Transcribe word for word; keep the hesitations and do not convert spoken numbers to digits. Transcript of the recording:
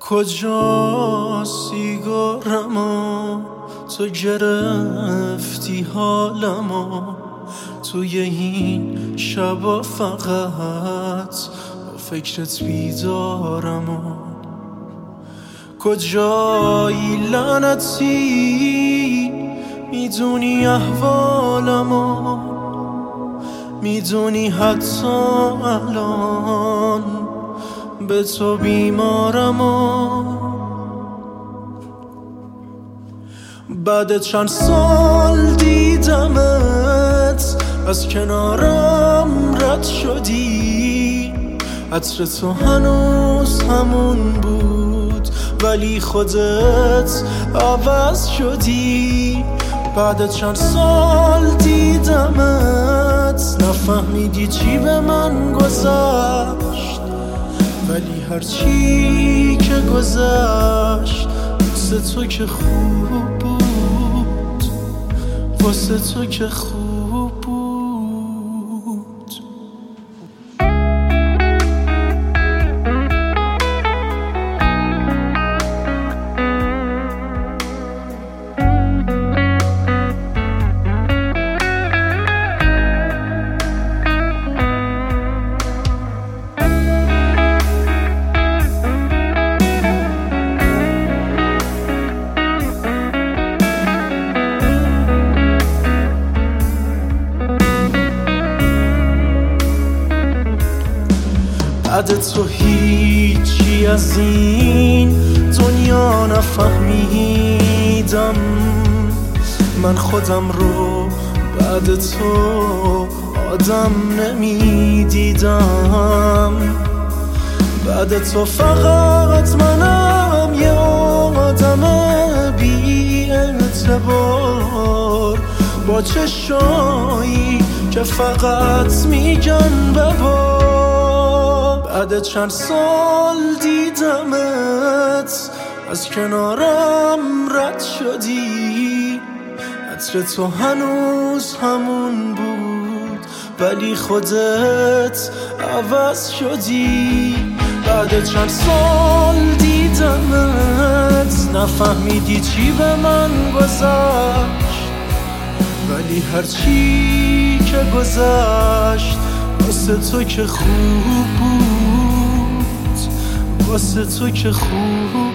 کجا سیگارمو تو گرفتی حالمو، توی این شبا فقط با فکرت بیدارمو. کجایی لعنتی میدونی احوالمو، میدونی حتی الان به تو بیمارمو. بعد چند سال دیدمت از کنارم رد شدی، عطر تو هنوز همون بود ولی خودت عوض شدی. بعد چند سال دیدمت نفهمیدی چی به من گذشت، ولی هرچی که گذشت واسه تو که خوب بود، واسه تو که خوب بود. بعد تو هیچی از این دنیا نفهمیدم، من خودم رو بعد تو آدم نمیدیدم. بعد تو فقط منم یه آدم بی اعتبار، با چشایی که فقط میگن ببار. بعد چند سال دیدمت از کنارم رد شدی، عطر تو هنوز همون بود ولی خودت عوض شدی. بعد چند سال دیدمت نفهمیدی چی به من گذشت، ولی هرچی که گذشت واسه تو که خوب بود، واسه تو که خوب